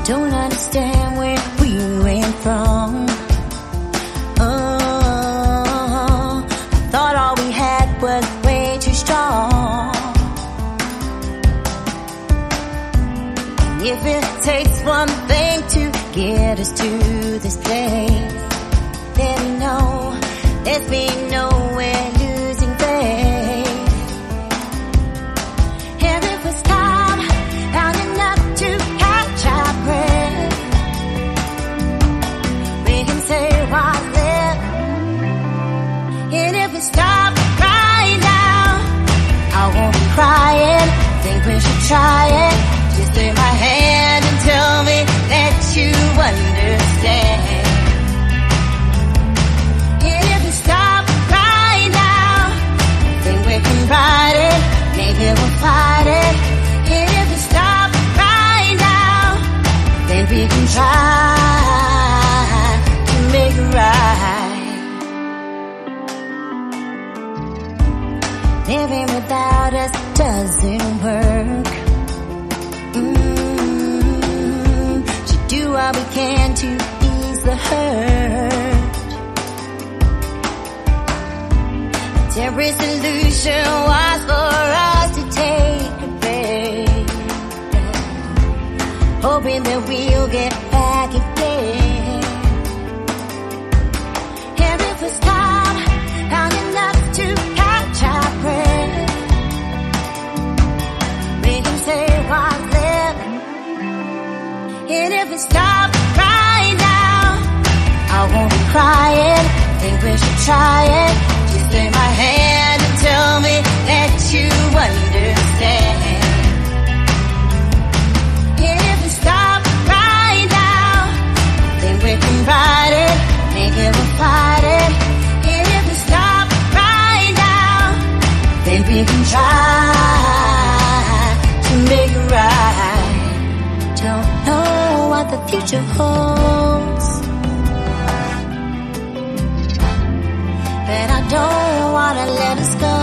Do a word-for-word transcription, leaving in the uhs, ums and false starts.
don't understand where we went from. Oh, I thought all we had was way too strong. And if it takes one thing to get us to this place, then we know there's been nowhere losing faith. And if we stop long enough to catch our breath, we can say what's left. And if we stop right now, I won't be crying. Think we should try it. Just take my hand and tell me that you understand. And if we stop right now, think we can ride it. Maybe we'll fight it. And if we stop right now, then we can try to make it right. Living without us doesn't work. Mm, should do what we can to ease the hurt. A temporary solution was for us to take a break, hoping that we'll get back again. And if we stop long enough to catch our breath, we can say what's left. And if we stop right now, I won't be crying. Think we should try it. Just take my hand and tell me that you understand. And if we stop right now, then we can ride it. Maybe we'll fight it. And if we stop right now, then we can try to make it right. Don't know what the future holds, but I don't wanna let us go.